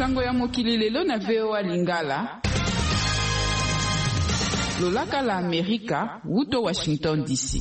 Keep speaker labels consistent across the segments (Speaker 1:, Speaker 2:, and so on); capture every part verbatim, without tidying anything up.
Speaker 1: Sango ya mokili lelo na V O A Lingala. Lolaka la Amerika, wuto Washington D C.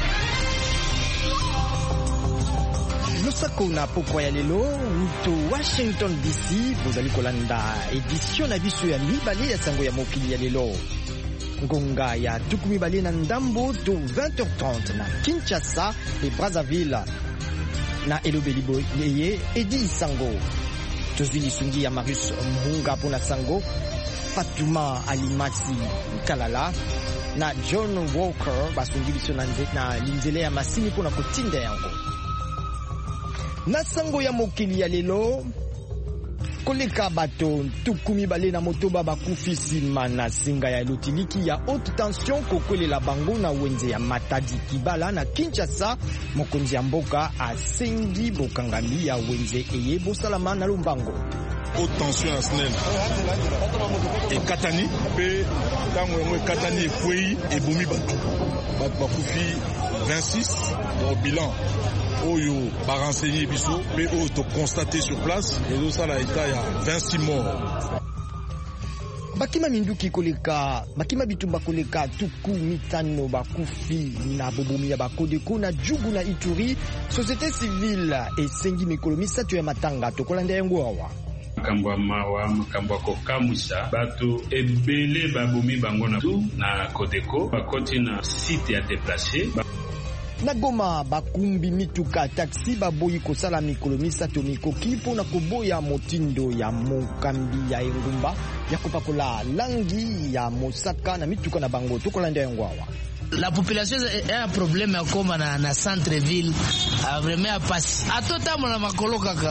Speaker 2: Lusako na pokwa ya lelo, wuto Washington D C, bozali kolanda édition na biso ya mibale ya sango ya mokili ya lelo. Ngonga ya tuku mibale na ndambo to vingt heures trente na Kinshasa et Brazzaville. Na elobeli boyeye Edi Sango. Tozili sungi ya Marius Mhunga pona Sango, Fatuma Alimasi Kalala na John Walker basungi biso na linzele ya masini pona kotinda yango. Na sango ya mokili ya lelo, koleka bato tuku mibale na motoba bakufi nsima na singa ya lotiliki ya haute tension kokwelela bango na wenze ya Matadi Kibala na Kinshasa. Mokonzi ya mboka asengi bokangami ya wenze eye bosalama na lombango.
Speaker 3: Haute tension ya S N E L e katani pe tango yango katani ekwei ebomi bato bato bakufi vingt-six au bilan oyo ba renseigner biso pe oyo to constater sur place et ça la état ya vingt-six morts.
Speaker 2: Bakima minduki koleka bakima bitumba koleka tuku mitano bakufi na bobomi ya bakodeko na Jugu na Ituri. Société civile esengi mikolo misato ya matanga tokolanda yango awa.
Speaker 4: Makambo mawa makambo kokamusa bato ebele babomi bango na tu na Kodeko bakoti na site ya déplacé.
Speaker 2: Na Goma bakumbi mituka taxi baboyi kosala mikolo misato mikoki mpona koboya motindo ya mokambi ya engumba ya kopakola langi ya mosaka na mituka na bango tokolanda yango awa.
Speaker 5: La population a un problème à Goma na, na centre-ville a vraiment à passer. Atotamo na makolo kaka.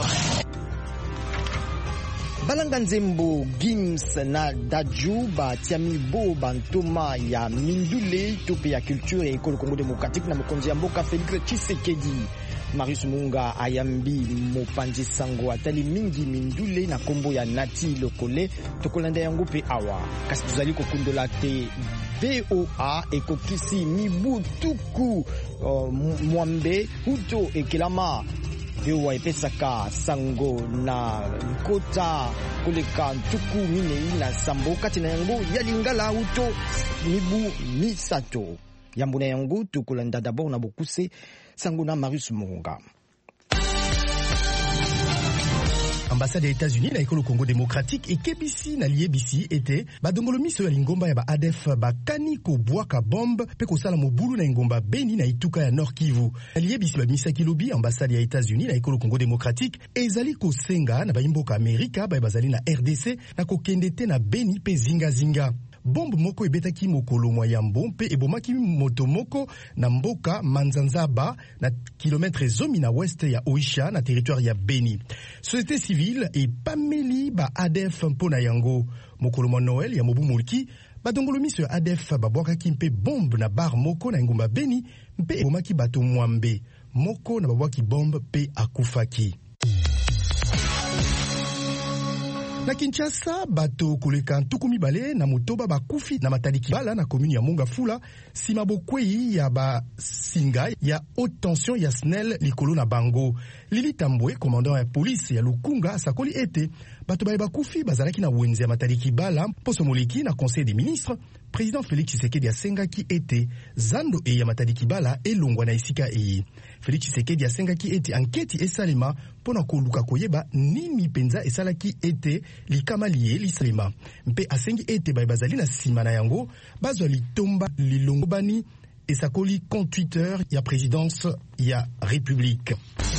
Speaker 2: Balanga Nzembo, Gims na Daju batiami bo bantoma ya mindule tope ya culture ya ekolo Congo démocratique na mokonzi ya mboka Félix Tshisekedi. Marius Munga ayambi mopanzi sango atali mingi mindule na kombo ya Nati Lokole tokolanda yango pe awa. Kasi tuzali kokundola te V O A ekokisi mibu tuku uh, mwambe huto ekelama. V O A epesaka sango na kota koleka ntuku minei na sambo kati na yango ya Lingala uto mibu misato. Yambu na yango tukolanda d'abord na bokuse sango na Marius Munga.
Speaker 6: Ambassade des États-Unis na ekolo Congo démocratique et kebisi na liebisi ete badongolo miso ya lingomba ya ba A D F bakani ko bwaka bombe pe ko sala mobulu na ngomba Beni na ituka ya Nord Kivu. Na liebisi ba misaki lobi ambassade ya États-Unis na ekolo Congo démocratique ezali ko senga na bayimboka Amerika ba bazali na R D C na ko kendete na Beni pe zinga zinga. Bombe moko ebetaki mokolo mwa yambo mpe ebomaki moto moko na mboka Manzanzaba na kilometre zomi na weste ya Oisha na territoire ya Beni. Société civile e pameli ba A D F mpona yango. Mokolo mwa Noël ya mobu mulki badongolo miso ya A D F babwakaki mpe bombe na bar moko na ngomba Beni mpe ebomaki bato mwambe moko na babwaki bombe mpe akufaki. Na Kinshasa, bato koleka ntuku mibale na motoba bakufi na Matadi Kibala na commune ya Mongafula sima bokwei ya ba singa ya haute tension ya S N E L likolo na bango. Lili Tambwe, commandant ya police ya Lukunga, sakoli ete bato baye bakufi bazalaki na wenze ya Matadi Kibala poso moleki na conseil des ministres. Président Félix Tshisekedi asengaki ete zando e ya Matadi Kibala elongwa na esika e. Félix Tshisekedi asengaki ete anketi esalema pona koluka koyeba nini penza esalaki ete likama liye lisalema. Mpe asengi ete baye bazali na sima na yango bazwa litomba lilongobani esakoli compte Twitter ya présidence ya République.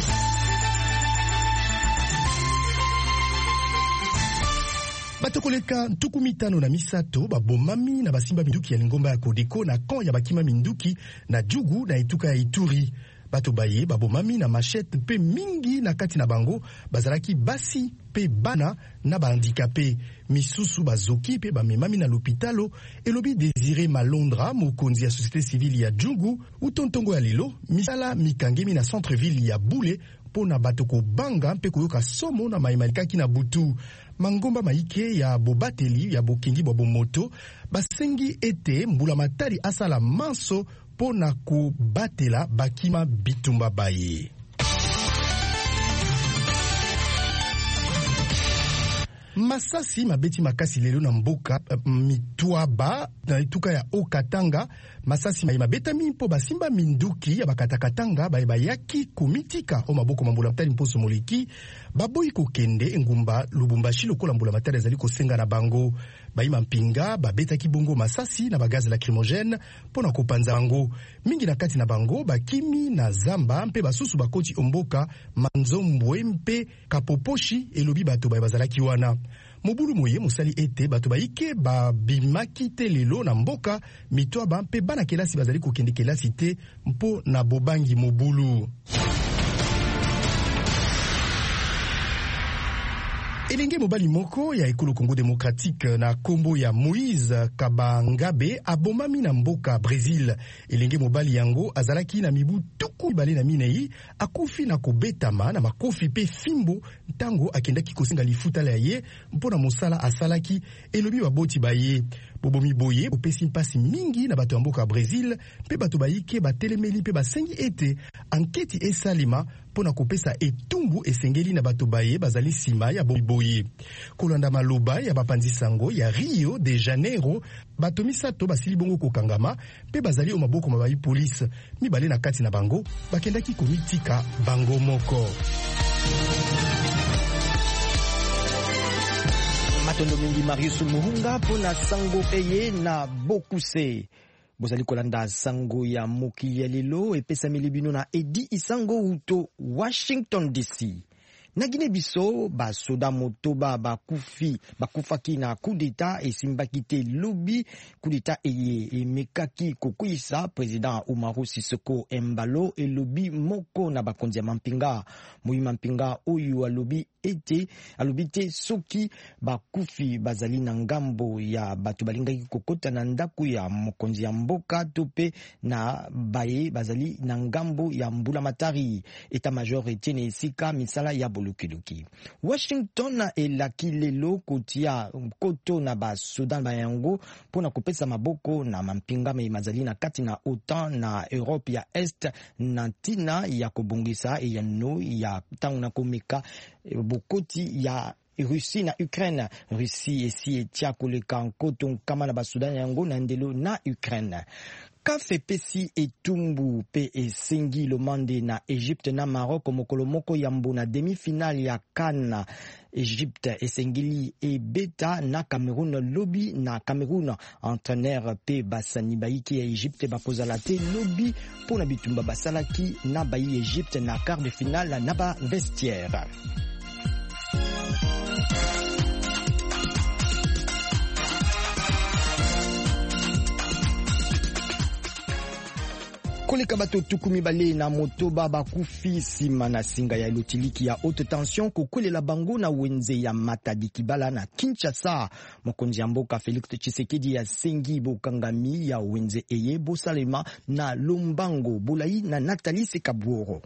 Speaker 6: Batokoleka ntuku mitano na misato babomami na basimba minduki ya lingomba ya Kodeko na kan ya bakima minduki na Jugu na etuka ya Ituri. Bato baye babomami na machette pe mingi na kati na bango bazalaki basi pe bana na bandikape. Misusu bazoki pe bamemami na l'hôpitalo elobi Désiré Malondra mokonzi ya société civile ya Jugu utontongo ya lelo misala mikangemi na centre-ville ya Boule pona bato ko banga mpe koyoka somo na maimalikaki na butu. Mangomba maike ya bobateli ya bokingi bwa bomoto basengi ete mbula matari asala manso pona kobatela bakima bitumba baye. Masasi mabeti makasi lelo na mboka Mitwaba na ituka ya Okatanga. Masasi mabeta mimpo basimba minduki ya bakatakatanga ba bayaki kumitika o maboko mambula mtali mposo moleki baboyi kokende ngumba Lubumbashi lokola mbula matari ezali kosenga na bango. Bayima mpinga babeta kibongo masasi na bagazi lacrymogène pona kopanza bango. Mingi na kati na bango bakimi na zamba mpe basusu bakoti omboka Manzombwe mpe Kapoposhi elobi bato baye bazalaki wana. Mobulu moye musali ete bato baike babimaki te lelo na mboka Mitwaba mpe bana kelasi bazali kokende kelasi te mpo na bobangi mobulu. Elenge mobali moko ya ekolo Congo Démocratique na kombo ya Moïse Kabangabe abomami na mboka Brésil. Elenge mobali yango azalaki na mibu tuku mibale na minei akufi na kobetama na makofi pe fimbo ntango akendaki kosenga lifuta la ye mpona mosala asalaki elobi baboti baye. Bobomi boye opesi mpasi mingi na bato ya mboka Brésil mpe bato bayike batelemeli mpe basengi ete anketi esalima pona kopesa etumbu esengeli na bato baye bazali sima ya boye. Kolanda maloba ya bapanzi sango ya Rio de Janeiro, bato misato basili bongo kokangama mpe bazali o maboko mabayi police mibale na kati na bango bakendaki komitika bango moko.
Speaker 2: Matondo mingi Marius Muhunga pona sango eye na Bokuse. Bozali kolanda sango ya moki ya lelo epesa milibino na Edi Isango uto Washington D C. Na Guinée biso ba soda motoba bakufi bakufaki na coup d'état esimbaki te lobi coup d'état eye emekaki kokuisa président Umaru Sisoko Embalo elobi moko na bakonzi ya mampinga. Moyi mampinga oyo alobi ete alobi te soki bakufi bazali na ngambo ya bato balingaki kokota na ndako ya mokonzi ya mboka tope na baye bazali na ngambo ya mbula matari. Eta major Etienne Esika misala ya bolukiluki. Washington na elaki lelo kotia koto na ba Sudan bayango pona kopesa maboko na mampinga me mazali na kati na OTAN na Europe ya Est na tina ya kobongisa e ya no ya tangu na komeka bokoti ya Russie na Ukraine. Russie esi etia koleka nkoto nkama na ba Sudan yango na ndelo na Ukraine. Kafe pesi etumbu pe esengi lomande na Egypte na Maroc mokolo moko yambo na demi-finale ya CAN. Egypte esengili e beta na Cameroun lobby na Cameroun. Entraîneur pe basani baiki ya Egypte bakozala te lobby pona bitumba basalaki na bayi Egypte na quart de finale na ba vestiaire. Koleka bato tukumi bale na motoba bakufi sima na singa ya lotiliki ya haute tension kokolela bango na wenze ya Matadi Kibala na Kinshasa. Mokonzi ya mboka Félix Tshisekedi ya sengi bokangami ya wenze eye bosalema na Lombango Bolai na Nathalie Sekabworo.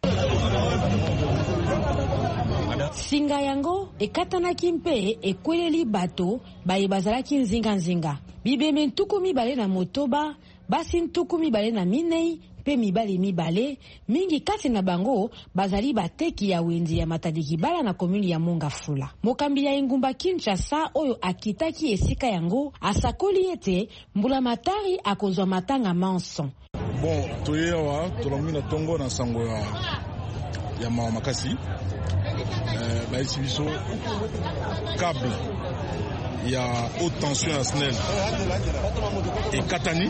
Speaker 7: Singa yango ekatanaki mpe ekweleli bato baye bazalaki nzinga nzinga. Bibeme ntuku mibale na motoba, basi ntuku mibale na minei, pe mibale mibale, mingi kati na bango bazali bateki ya wenzi ya Matadi Kibala na komuni ya Mongafula. Mokambi ya engumba Kinshasa oyo akitaki esika yango asakoli ete mbula matari akozwa matanga manson.
Speaker 3: Bon, toye awa tolomina tongo na sango ya ya mawa makasi. Euh, ba isi biso câble ya haute tension ya S N E L et Katani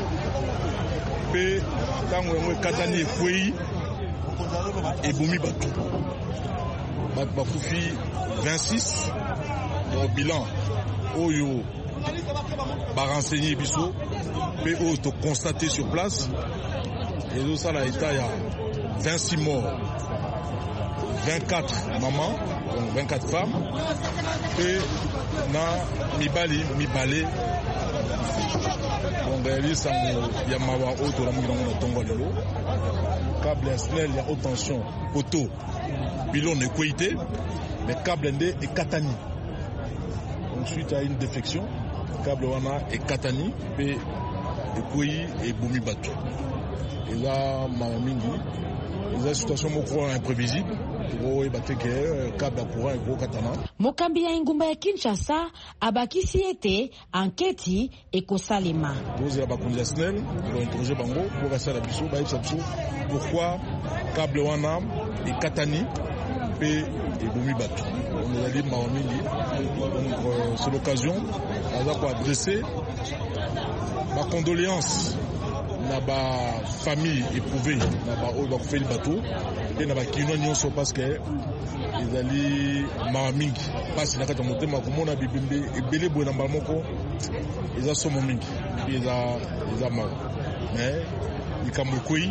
Speaker 3: pe tango yango Katani ekwei ebomi bato bato bakufi vingt-six au bilan oyo barenseigné biso pe oyo to constaté sur place et ça la état ya vingt-six morts, vingt-quatre mamans, donc vingt-quatre femmes, et na mibali mibale. Donc derrière ça, il y a mawa auto la mouille dans tongo lelo. Câble S N E L, il y a haute tension, auto, pylône et qualité, mais câble N D et Katani. Donc suite à une défection, câble wana et Katani, et et boumi batu. eza mawa mingi eza situation moko imprévisible to bateke kabla courant eko katana.
Speaker 7: Mokambi ya ingumba ya Kinshasa abakisi ete anketi ekosalema.
Speaker 3: Pose ya bakonzi ya SNEL pour interroger bango pour kasala biso ba yebisa biso pourquoi câble wana ekatani pe ebomi bato. On a dit mawa mingi. Donc euh, c'est l'occasion aza ko adresser ma condoléance na ba famille éprouvée na ba o ba fait le bateau et na ba kino nyonso parce que ezali mawa mingi pasi na kata motema komona bibembe ebele boye na mbala moko eza somo mingi eza eza mawa mais likambo ekoi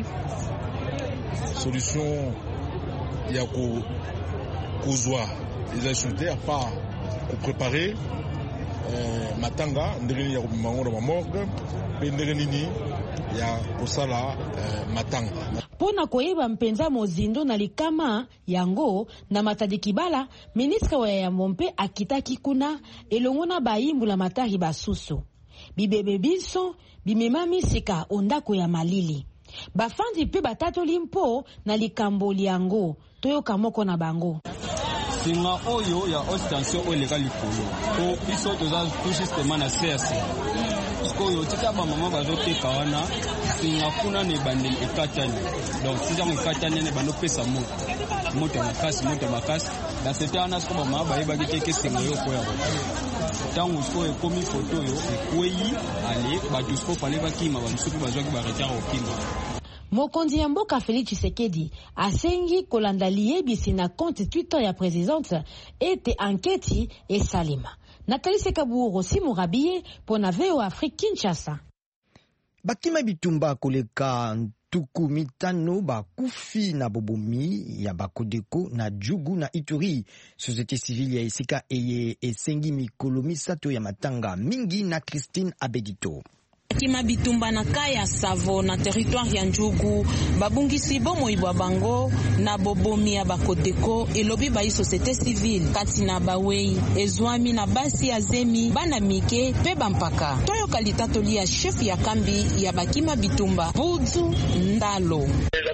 Speaker 3: solution ya ko kozwa eza sunte à part ko préparer euh, matanga ndenge ya kobimango na ba morgue pe ndenge nini ya kosala uh, matanga.
Speaker 7: Pona koyeba mpenza mozindo na likama yango na Matadi Kibala, ministre wa ya Mompe akitaki kuna elongo na bayimbu la matari basusu. Bibebe biso bimema misika ondako ya malili. Bafandi pe batato limpo na likambo liango toyoka moko na bango.
Speaker 8: Singa oyo ya ostension oyo leka likolo. O biso toza tout justement na C S. Koyo tika ba mama bazoteka wana singa kuna ne bandeli ekatani. Donc si jango ekatani ne bano pesa moto. Moto makasi moto makasi. Na c'était ana sko ba mama bayeba kiteke singa yo koya. Tango sko ekomi photo yo ekweyi ale ba dusko fale bakima ba msuku bazwaki ba retard okima.
Speaker 7: Mokonzi ya mboka Félix Tshisekedi asengi kolanda liyebisi na compte Twitter ya présidente ete anketi esalima. Nathalie Sekaburo Simon Rabiye pona V O Afrique Kinshasa.
Speaker 2: Bakima bitumba koleka ntuku mitano bakufi na bobomi ya Bakodeko na Djugu na Ituri. Société civile ya esika eye esengi mikolo misato ya matanga mingi na Christine Abedito.
Speaker 9: Kima bitumba na kaya Savo na territoire ya Djugu babungisi bomo ibwa bango na bobomi ya Bakodeko elobi ba société civile kati na bawei ezwami na basi ya zemi bana mike pe bampaka toyo kalitato lia chef ya kambi ya bakima bitumba Budzu Ndalo.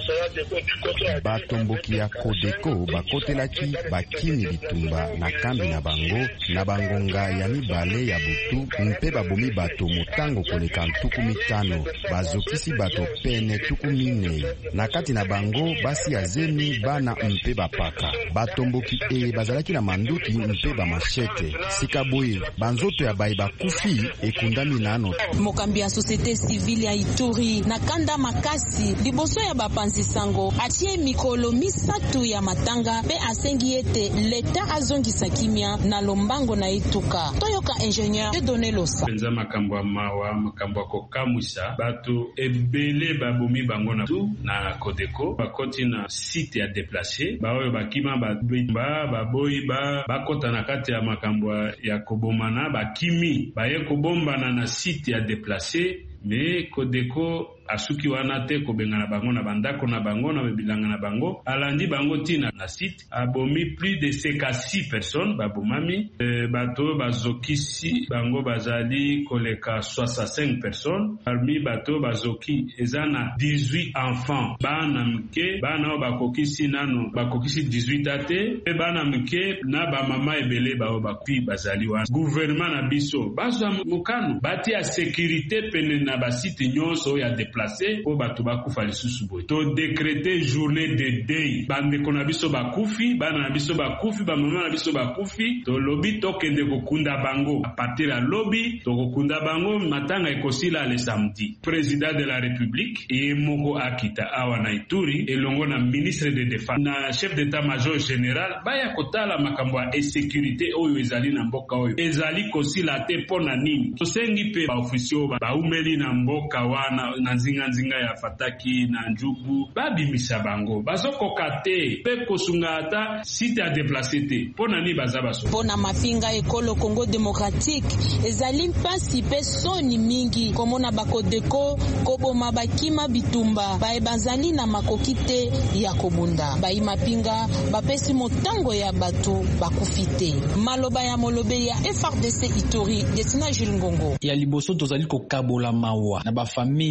Speaker 10: Batomboki ya Kodeko bakotelaki bakimi bitumba na kambi na bango na bangonga ya mibale ya butu mpe babomi bato motango koleka tuku mitano bazokisi bato pene tuku mine na kati na bango basi ya zemi bana mpe bapaka batomboki e bazalaki na manduki mpe ba machete sikaboye banzoto ya bayi bakufi ekundami nano.
Speaker 9: Mokambi ya société civile ya Ituri na kanda makasi liboso ya bapanzi sango atie mikolo misatu ya matanga pe asengi ete leta azongisa kimia na lombango na etuka toyoka ingénieur de donner losa
Speaker 4: penza makambo ya mawa makambo ko kamusa bato ebele babomi bango na tu na Kodeko bakoti na site ya déplacer baoyo bakima ba baboyi ba bakota na kati ya makambo ya kobomana bakimi baye kobombana na site ya déplacer mais Kodeko asuki wana te kobengana bango na bandako na bango na bilanga na bango alandi bango tina na site abomi plus de cinquante-six personnes babomami e, bato bazokisi bango bazali koleka soixante-cinq personnes parmi bato bazoki ezana dix-huit enfants bana mke bana bakokisi nano bakokisi dix-huit ate pe bana mke na ba mama ebele bao bakwi bazali wana gouvernement na biso bazwa mukano bati ya sécurité pene na ba site nyonso ya déplacé po bato bakufa lisusu boye to décréter journée de deuil bandeko na biso bakufi bana na biso bakufi bamama na biso bakufi to lobi tokende kokunda bango a partir ya lobi to kokunda bango matanga ekosila le samedi. Président de la République e moko akita awa na Ituri elongo na ministre de défense na chef d'état-major général baya kotala makambo ya insécurité oyo ezali na mboka oyo ezali kosila te pona nini tosengi pe ba officier ba umeli na mboka wana na nzinga nzinga ya Fataki na Djugu babimisa bango bazokoka te pe kosunga ata site ya déplacer te pona ni bazaba so
Speaker 9: pona mapinga ekolo Congo démocratique ezali mpasi pe soni mingi komona Bakodeko koboma bakima bitumba bae bazali na makokite ya kobunda bai mapinga bapesi motango ya bato bakufite maloba ya molobe ya F R D C Ituri Destina Jules Ngongo
Speaker 11: ya liboso tozali ko kabola mawa na ba famille nyonso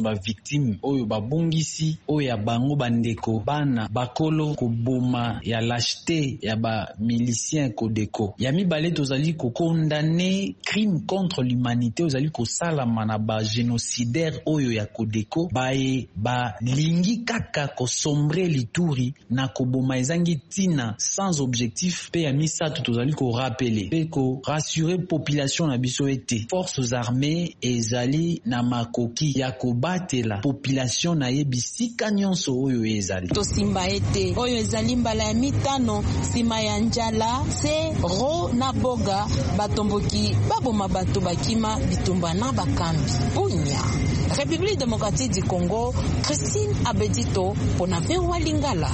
Speaker 11: ba victime oyo babongisi oyo ya bango bandeko bana bakolo koboma ya lâcheté ya ba milicien Codeco. Ya mibale tozali ko condamner crime contre l'humanité ozali ko salama na ba génocidaire oyo ya Codeco bae ba lingi kaka ko sombre lituri na koboma ezangi tina sans objectif pe ya misato tozali ko rappeler pe ko rassurer population na biso ete forces armées ezali na makoki ya kobatela population na yebisika nyonso oyo ezali
Speaker 9: tosimba ete oyo ezali mbala ya mitano sima ya njala se ro na boga batomboki baboma bato bakima bitumba na bakambi Bunya République démocratique du Congo. Christine Abedito pona vewa Lingala.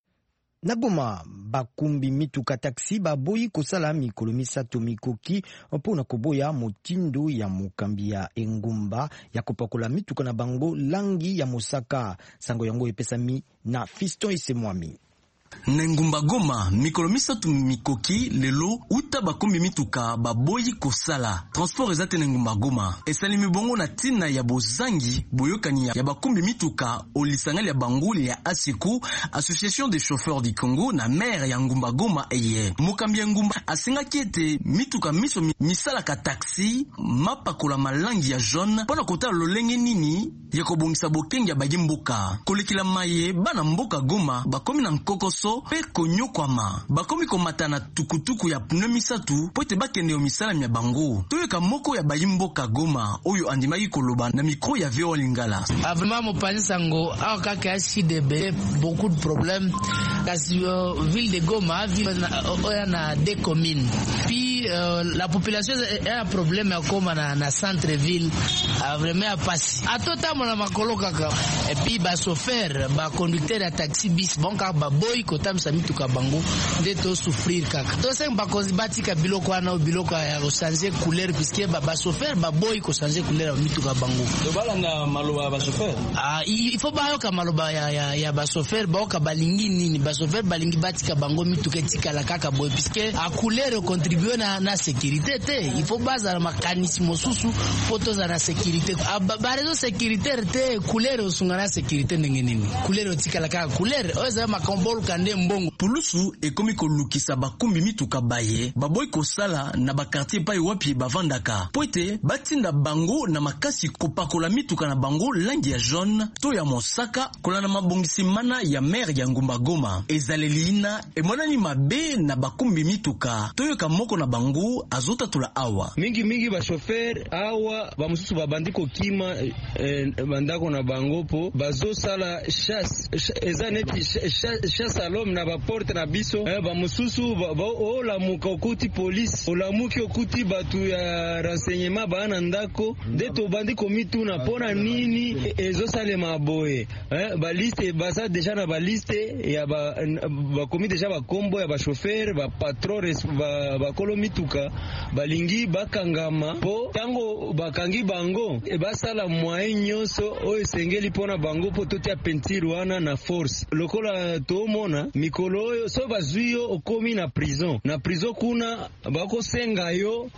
Speaker 2: Na Goma bakumbi mituka taxi baboyi kosala mikolo misato mikoki mpona koboya motindo ya mokambi ya engumba ya kopakola mituka na bango langi ya mosaka. Sango yango epesami na Fiston Isemwami.
Speaker 12: Nengumba Goma mikolo misato mikoki lelo uta bakumbi mituka baboyi kosala transport ezate Nengumba Goma esali mibongo na tina ya bozangi boyokani ya bakumbi mituka olisangali ya banguli ya Asiku Association des chauffeurs du Congo na maire ya Ngumba Goma eye mokambi ya Ngumba asengaki ete mituka miso misala ka taxi mapakola malangi ya jaune pona kota lolenge nini ya kobongisa bokengi ya bagimboka kolekila maye bana mboka Goma bakomi na nkoko so pe konyokwama bakomi komata na tukutuku ya pneu misatu po ete bakende yo misala ya bango toyoka moko ya bayimboka Goma oyo andimaki koloba na micro ya Veo Lingala.
Speaker 5: Vraiment mopani sango awa kaka ya C D B beaucoup de problèmes kasi uh, ville de Goma ville oya na deux communes puis uh, la population a un problème ya koma na, na centre ville uh, vraiment a pasi atota mona makolo kaka et puis ba chauffeur ba conducteur ya taxi bis bon kaka ba boy kota msamitu bango nde to souffrir kaka to seng ba kozibati ka biloko ana biloko ya changer couleur puisque ba ba chauffeur ba boy ko changer couleur mituka bango
Speaker 8: to balanga maloba ba chauffeur
Speaker 5: ah il faut ba yo ka maloba ya ya, ya ba chauffeur ba ka balingi nini ba chauffeur balingi batika bango mituka tikala kaka boy puisque a couleur contribue na na sécurité te il faut baza na mécanisme susu photo za na sécurité ba, ba réseau sécuritaire te couleur osunga na sécurité ndenge nini couleur tikala kaka couleur oza makombolo kande mbongo
Speaker 12: pulusu ekomi kolukisa bakumbi mituka baye baboy kosala na bakartier pai wapi bavandaka poete batinda bango na makasi kopakola mituka na bango langi ya jaune to ya mosaka kolana mabongisi mana ya maire ya Ngumba Goma ezalelina emonani mabe na bakumbi mituka toyoka moko na bango azota tula awa
Speaker 13: mingi mingi ba chauffeur awa ba mususu babandiko kima eh, bandako na bango po bazo sala chasse ezaneti chasse à l'homme na ba porte na biso eh, ba mususu ba, ba o la muka okuti police o la muki okuti batu ya renseignement ba na ndako de to bandiko mituna pona nini ezo sale maboye eh, ba liste basa déjà na ba liste ya ba ba komi déjà ba kombo ya ba chauffeur ba patron ba ba kolo mituka balingi bakangama po tango bakangi bango e basala moyen nyonso o esengeli pona bango po totia peinture wana na force lokola to mona mikolo oyo so bazwi yo okomi na prison na prison kuna bakosenga yo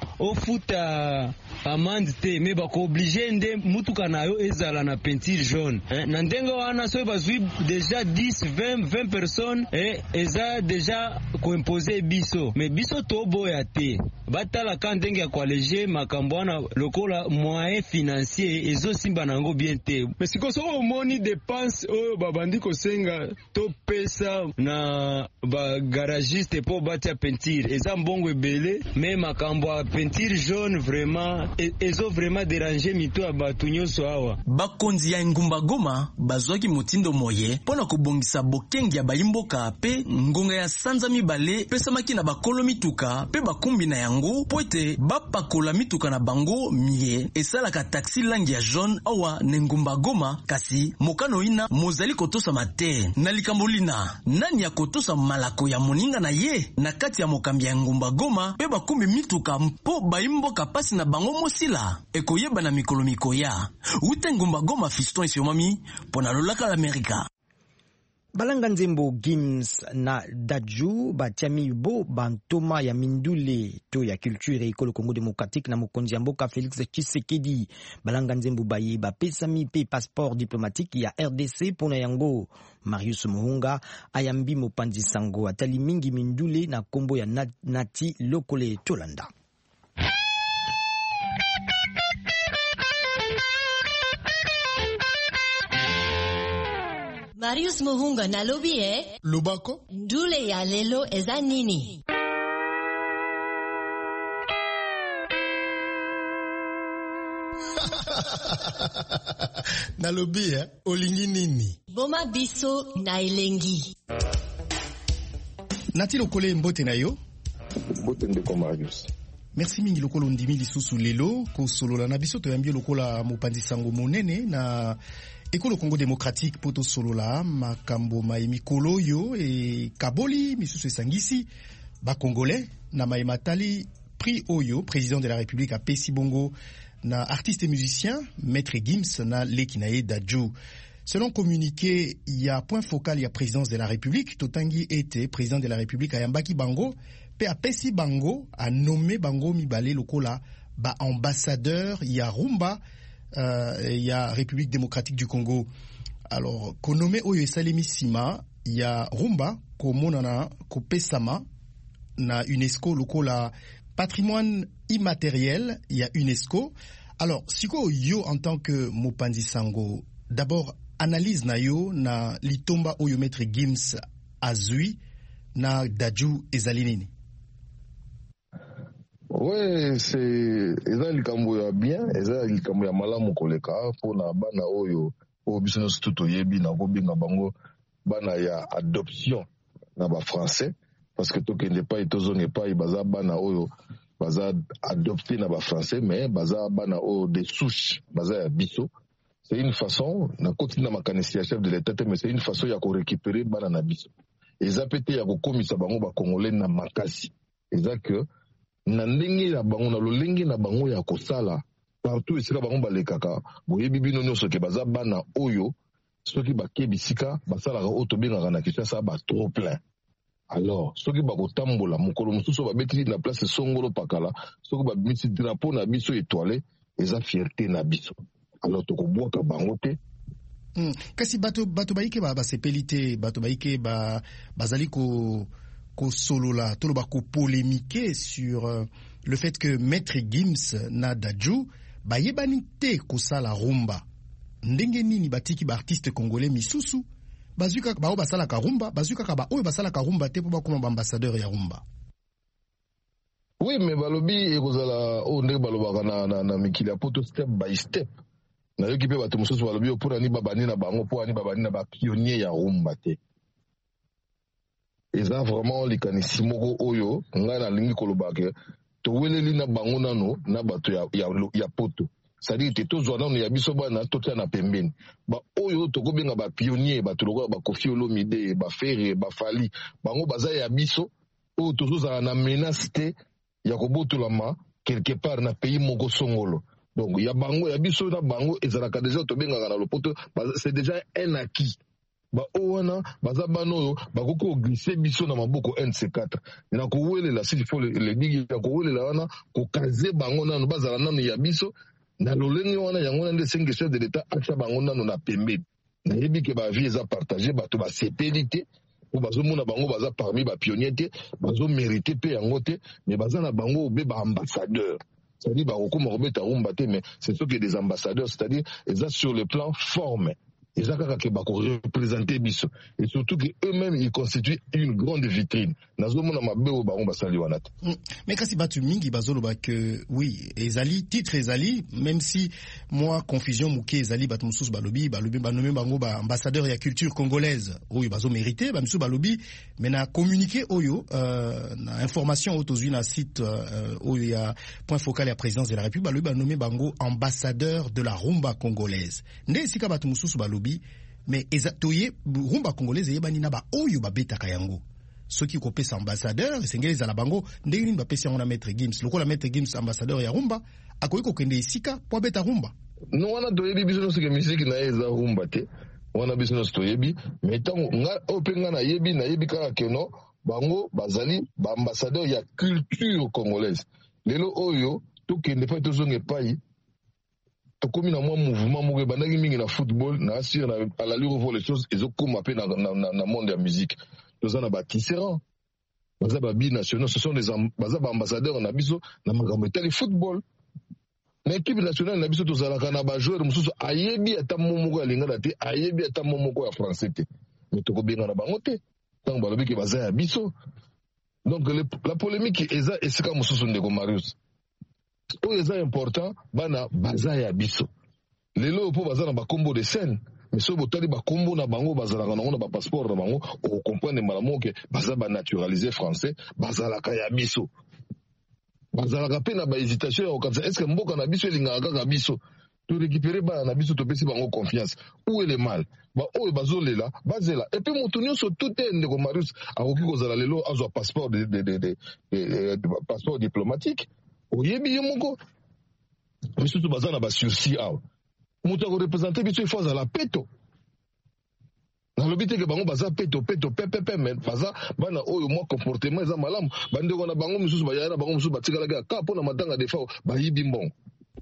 Speaker 13: ofuta amende te me bako oblige nde mutuka na yo ezala na peinture jaune eh, na ndenge wana so bazwi déjà dix vingt vingt personnes eh, eza déjà ko imposer biso me biso to boya te batala ka ndenge ya kwaleje makambo wana lokola moyen financier ezo simba nango bien te me siko so omoni dépense oyo babandi kosenga to pesa na ba garagiste po batia peinture eza mbongo ebele me makambo ya peinture jaune vraiment ezo vraiment déranger mito ya batu nyonso awa
Speaker 12: bakonzi ya Ngumba Goma bazwaki motindo moye pona kobongisa bokengi ya bayimboka pe ngonga ya sanza mibale pesamaki na bakolo mituka pe bakumbi na yango poete bapakola mituka na bango mie esalaka taxi langi ya jaune awa na Ngumba Goma kasi mokano ina mozali kotosa mate na likambolina nani ya kotosa malako ya moninga na ye na kati ya mokambi ya Ngumba Goma pe bakumbi mituka mpo bayimboka pasi na bango mosila ekoyeba na mikolo mikoya ute Ngumba Goma Fiston Isiomami pona lolaka l'Amerika.
Speaker 2: balanga nzembo Gims na Daju batiami bo bantoma ya mindule to ya culture ekolo Congo démocratique na mokonzi ya mboka Félix Tshisekedi. Balanga nzembo baye bapesami pe passeport diplomatique ya R D C pona yango. Marius Muhunga ayambi mopanzi sango atali mingi mindule na kombo ya Nati Lokole Tolanda.
Speaker 14: Marius Muhunga na lobi e
Speaker 6: Lobako
Speaker 14: ndule ya lelo eza nini?
Speaker 6: na lobi e olingi nini?
Speaker 14: Boma biso na elengi.
Speaker 6: Nati Lokole mbote na yo?
Speaker 15: Mbote ndeko Marius.
Speaker 6: Merci mingi lokolo ndimi lisusu lelo ko solola na biso to yambi lokola mopanzi sango monene na ekolo Congo démocratique poto solola makambo mai mikolo yo e kaboli misusu esangisi ba congolais na mai matali prix oyo président de la République a pesi bongo na artiste et musicien Maître Gims na Lekinaye Daju. Selon communiqué, il y a point focal il y a présidence de la République totangi était président de la République ayambaki bango pe apesi bango a nommé bango mibale lokola ba ambassadeur ya Rumba euh, ya République démocratique du Congo. Alors konomé oyo esalemi sima ya Rumba komonana kopesama na UNESCO lokola patrimoine immatériel ya UNESCO. Alors siko yo en tant que mopanzi sango d'abord analyse na yo na litomba oyo Maître Gims azui na Daju ezali nini?
Speaker 15: Ouais, c'est eza likambo ya bien, eza likambo ya malamu koleka pona bana oyo o biso nyonso toyebi na kobenga bango bana ya adoption na ba français parce que tokende pa etozone pa baza bana oyo baza adopté na ba français mais baza bana oyo de souche baza ya biso. C'est une façon na koti na makanisi ya chef de l'état mais c'est une façon ya ko récupérer bana na biso. Eza pete ya ko komisa bango ba congolais na makasi. Eza que na ndenge ya bango na lolenge na bango ya kosala partout esika bango balekaka boyebi bino nyonso ke baza bana oyo soki bakebisika basalaka oyo tobengaka na Kinshasa ba trop plein. Alors soki bakotambola mokolo mosusu babeti na place songolo pakala soki babimisi drapeau na biso étoilé eza fierté na biso. Alors tokobwaka bango te.
Speaker 6: Mm. Kasi bato bato baike ba basepeli te bato baike ba bazali ko ko solola tolo ba ko polémiquer sur euh, le fait que Maître Gims na Daju ba yebani te ko sala rumba ndenge nini batiki ba artiste congolais misusu bazuka ba o basala ka rumba bazuka ka ba o basala ka rumba te po ba koma ambassadeur ya rumba.
Speaker 15: Oui mais balobi ekozala o ndenge balobaka na na, na mikili poto step by step. Na yoki pe bato mosusu balobi opona ni babani na bango po ani babani na ba pionnier ya rumba te. Eza vraiment likanisi moko oyo ngai na lingi kolobaka to weleli na bango nano na bato ya ya, ya poto. C'est-à-dire te tozwa nano ya biso bana totia na pembeni. Ba oyo tokobenga ba pionnier bato lokola ba Koffi Olomide ba Ferre ba Fali bango baza ya biso oyo tozozala na menace te ya kobotolama quelque part na pays moko songolo. Donc il y a bango ya biso na bango ezalaka déjà tobengaka na lopoto c'est déjà un acquis. Ba owana baza banoyo bakoko glisser biso na maboko N C quatre na kowelela s'il faut le digi na kowelela wana ko kaze bango nano bazala nano ya biso na lolenge wana yango na ndenge chef de l'état acha bango nano na pembeni na yebi ke ba vie eza partager bato ba sepelité ou bazo mona bango baza parmi ba pionniers te bazo mériter pe yango te mais baza na bango be ba ambassadeur. C'est-à-dire bah okoma robeta rumba te mais c'est ceux qui des ambassadeurs c'est-à-dire ils ont sur le plan forme ils ont représenté biso et surtout que eux-mêmes ils constituent une grande vitrine nazomona mabeo ba rumba sali wana te.
Speaker 6: Mais kasi batu mingi bazolo ba que oui ezali titre ezali même si moi confusion muke ezali batu mususu balobi balobi ba nommer bango ba ambassadeur ya culture congolaise oyo bazo mériter ba mususu balobi mais na communiquer oyo euh, na information autozui na site euh, oyo ya point focal ya présidence de la République balobi ba nommer bango ambassadeur de la rumba congolaise nde sika batu mususu balobi mais ezatoye rumba congolaise yebani na ba oyo babetaka yango soki ko pesa ambassadeur esengeli za bango ndenge nini ba pesa yango na Maître Gims lokola Maître Gims ambassadeur ya rumba akoyi ko kende isika po beta rumba
Speaker 15: no wana toyebi biso no sike musique na eza rumba te wana biso nyonso toyebi mais ntango oyo mpe ngai nayebi nayebi kaka keno bango bazali baambassadeur ya culture congolaise. Lelo oyo tokende epai tozonga epai tokomi na mwa mouvement moko ebandaki mingi na football na asire na à l'allure voir les choses ezokoma mpe na, na, na, na monde ya musique. Toza na batisserand baza babinationaux, ce sont des baza baambassadeur na biso na makambo etali football. Na équipe nationale na biso tozalaka na bajoueur mosusu ayebi ata momoko alingana te, ayebi ata momoko ya français te, mais tokobenga na bango te ntango balobi ke baza ya biso. Donc le, la polémique eza esika mosusu ndeko Marius oyo eza important bana baza ya biso lelo po baza na bakombo de scène, mais soki botali bakombo na bango bazalaka nango na bapasseport na bango okomprendre malamu ke baza banaturalize français, bazalaka ya biso, bazalaka mpe na bahésitation ya kokanisa est ce que mboka na biso elingaka kaka biso torécupere bana na biso topesi bango confiance. Où est le mal? Ba oyo bazolela bazela et puis moto nyonso tout est ndeko Marius akoki kozala lelo azwa passeport de, de, de, de, de, de passeport diplomatique oyebi ye moko misusu baza na basursi awa moto akorepresente biso ifo azala peto nalobi teke bango baza peto peto pepepe me baza bana oyo mwa comportement eza malamu bandeko na bango misusu bayaya na bango misusu batikalaki aka mpo na matanga defa bayibi mbongo.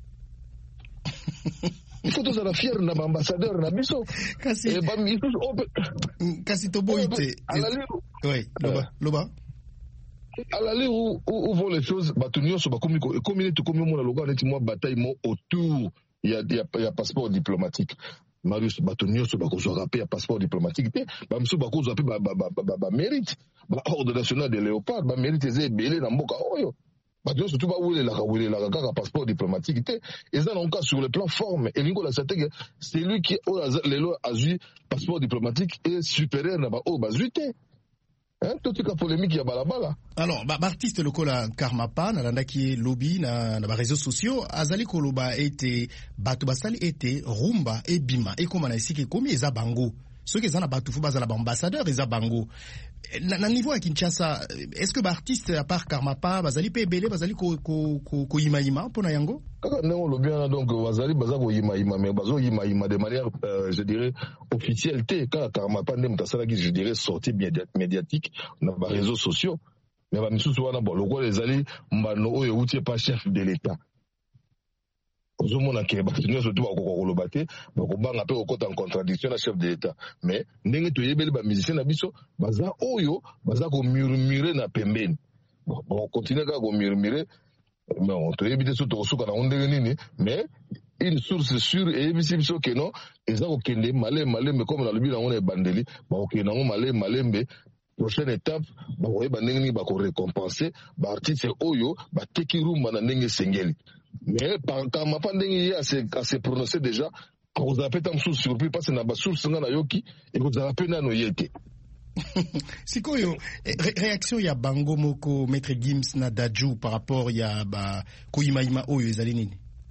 Speaker 15: Il faut tozala fier na baambassadeur na biso
Speaker 6: kasi
Speaker 15: e ba misusu
Speaker 6: kasi toboite oui loba loba
Speaker 15: à l'allure où, où, où vont les choses, Batunio so bakomi ko ekomi to komi mo na loga neti mo bataille mo autour il y a il y a passeport diplomatique. Marius Batunio so bakozo rapper passeport diplomatique te ba mso bakozo rapper ba ba ba ba mérite ba ordre national de léopard ba mérite ze belé na mboka oyo. Batunio surtout ba wele la ka wele la ka passeport diplomatique te et ça donc sur le plan forme et lingo la satege c'est lui qui les lois a eu passeport diplomatique est supérieur na ba o bazuité. Hein, toute la polémique ya balabala.
Speaker 6: Alors, ba artiste lokola Karmapa na landa ki lobby na na ba réseaux sociaux azali koloba ete bato basali ete rumba e bima e koma na isiki komi eza bango. Ceux qui sont na bato fu bazala ba ambassadeur eza bango. Na, na niveau ya Kinshasa, est-ce que ba artiste à part Karmapa bazali pe belé bazali ko ko ko, ko yima yima pona yango?
Speaker 15: Kaka ndenge lobi na donc bazali baza ko yima yima mais bazo yima yima de manière euh, je dirais officielle te kaka Karmapa ndem tasala ki je dirais sortie médiatique na ba réseaux sociaux mais ba misusu wana bon loko les ali mbano oyo utie pas chef de l'état. Ozomona ke batunyo surtout bakoko koloba te bakobanga pe kokota en contradiction na chef de l'état mais ndenge toyebeli ba musicien na biso baza oyo baza ko murmurer na pembeni bon bon continuer ka ko murmurer mais on toyebi te surtout kosuka na ndenge nini mais une source sûre et ebisi biso ke non eza kokende male male mais comme na lobi na ngona ebandeli bakokende ngo male male prochaine étape bakoyeba ndenge nini bako récompenser ba artiste oyo bateki rumba na ndenge sengeli. Mais par Karmapa ndenge ya se a se prononcer déjà vous avez peut-être sous surpris parce que na ba source ngana yoki et vous avez peine no yete.
Speaker 6: Sikoyo ré réaction ya bango moko maître Gims na Dadju par rapport ya ba koyimaima oyo ezali nini?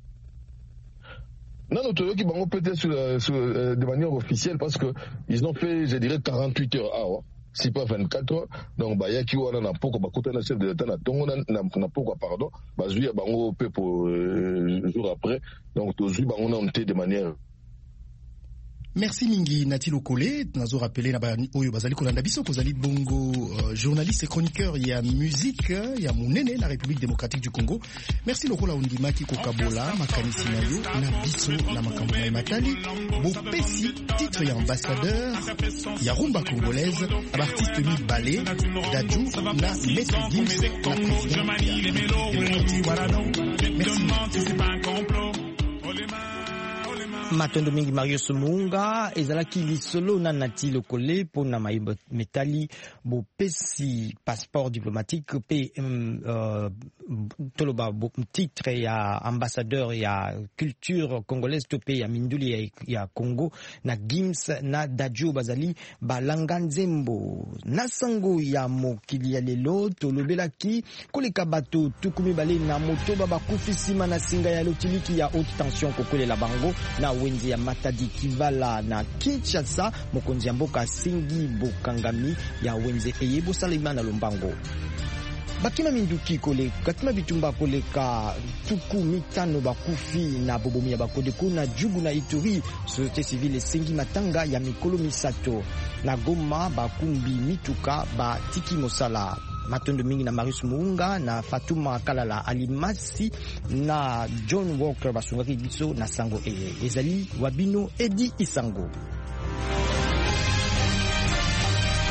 Speaker 15: Non, non, tu bango peut-être sur, sur, euh, de manière officielle parce que ils ont fait je dirais quarante-huit heures ah ouais. Si pas vingt-quatre heures, donc bah yaki wana na poko bakota na chef de l'état na tongo na na poko pardon, bah zui bango pe pour euh, jour après, donc to zui bango na onté de manière.
Speaker 6: Merci mingi Natilo Kole, nazo rappelé na ba oyo bazali kolanda biso kozali bongo euh, journaliste et chroniqueur ya musique ya munene na République démocratique du Congo. Merci lokola undimaki kokabola makanisi na yo na biso na makambo na matali bo pesi titre ya ambassadeur ya rumba congolaise à l'artiste Mi Balé Dadju na Maître Gims na président.
Speaker 2: Matondo mingi Marius Munga ezalaki lisolo na Natilo Kole pona mayimba metali bo pesi passeport diplomatique pe euh, toloba bo titre ya ambassadeur ya culture congolaise to pe ya minduli ya, ya Congo na Gims na Dadju bazali balanga nzembo na sango ya mokili ya lelo tolobelaki koleka bato tukumi bale na motoba bakufisima na singa ya lotiliki ya haute tension kokolela bango na wenzi ya Matadi Kivala na Kinshasa mokonzi ya mboka Singi Bokangami ya wenzi eyebo salima na Lombango. bakima minduki kole bakima bitumba koleka tuku mitano bakufi na bobomi ya bakodeko na Jugu na Ituri. Société civile esengi matanga ya mikolo misato na Goma bakumbi mituka batiki mosala. Matondo mingi na Marius Muunga na Fatuma Kalala Alimasi na John Walker basungaki biso na sango e ezali wabino Edi Isango.